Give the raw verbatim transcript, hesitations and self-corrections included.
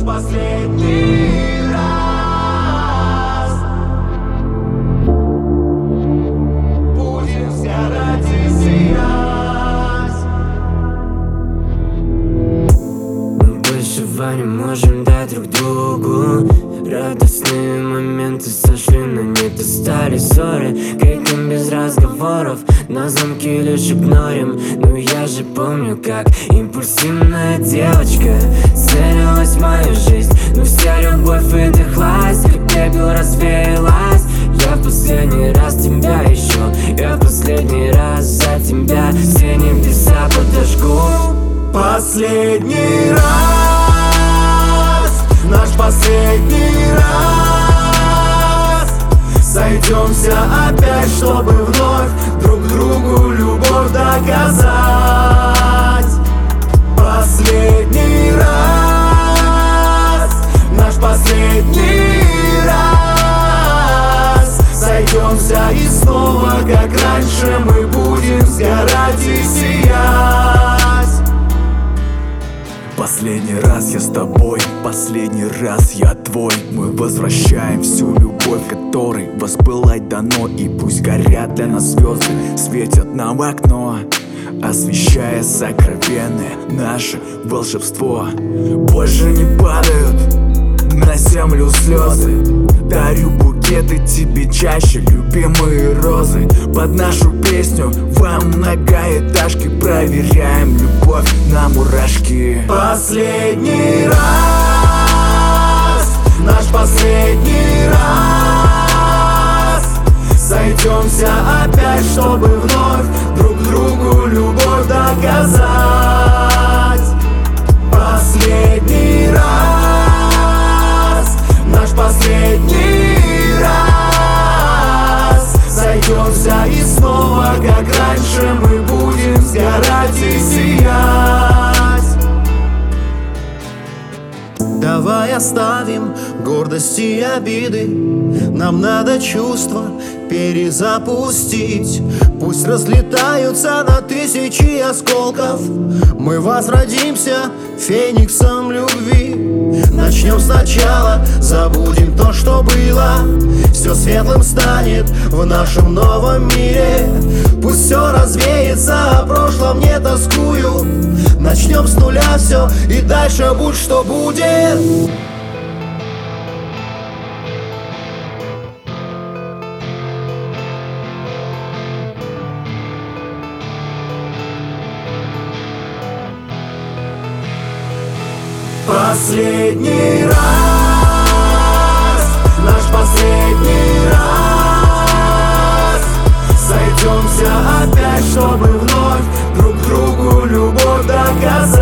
последний раз. Будем сгорать и сиять. Мы большего не можем дать друг другу. Радостные моменты сошли на нет и стали ссоры. Криком без разговоров, на звонки лишь игнорим. Но я же помню, как импульсивная девочка целилась в мою жизнь. Но вся любовь выдохлась, как пепел развеялась. Я в последний раз тебя ищу, я в последний раз за тебя все небеса подожгу. Последний раз, наш последний раз. Сойдемся опять, чтобы вновь друг другу любовь доказать. Последний раз, наш последний раз. Сойдемся и снова, как раньше, мы будем сгорать и сиять. Последний раз я с тобой, последний раз я твой. Мы возвращаем всю любовь, которой воспылать дано. И пусть горят для нас звезды, светят нам в окно, освещая сокровенное наше волшебство. Больше не падают на землю слезы. Дарю букеты тебе чаще, любимые розы. Под нашу песню во многоэтажке проверяем любовь на мурашки. Последний раз, наш последний раз. Сойдемся опять, чтобы вновь друг другу любовь доказать. Последний раз, наш последний раз. Сойдемся и снова, как раньше, мы будем сгорать и сиять. Давай оставим гордость и обиды. Нам надо чувства перезапустить. Пусть разлетаются на тысячи осколков. Мы возродимся фениксом любви. Начнем сначала, забудем то, что было. Все светлым станет в нашем новом мире. Пусть все развеется, о прошлом не тоскую. Начнем с нуля все, и дальше будь что будет. Последний раз, наш последний раз. Сойдемся опять, чтобы вновь друг другу любовь доказать.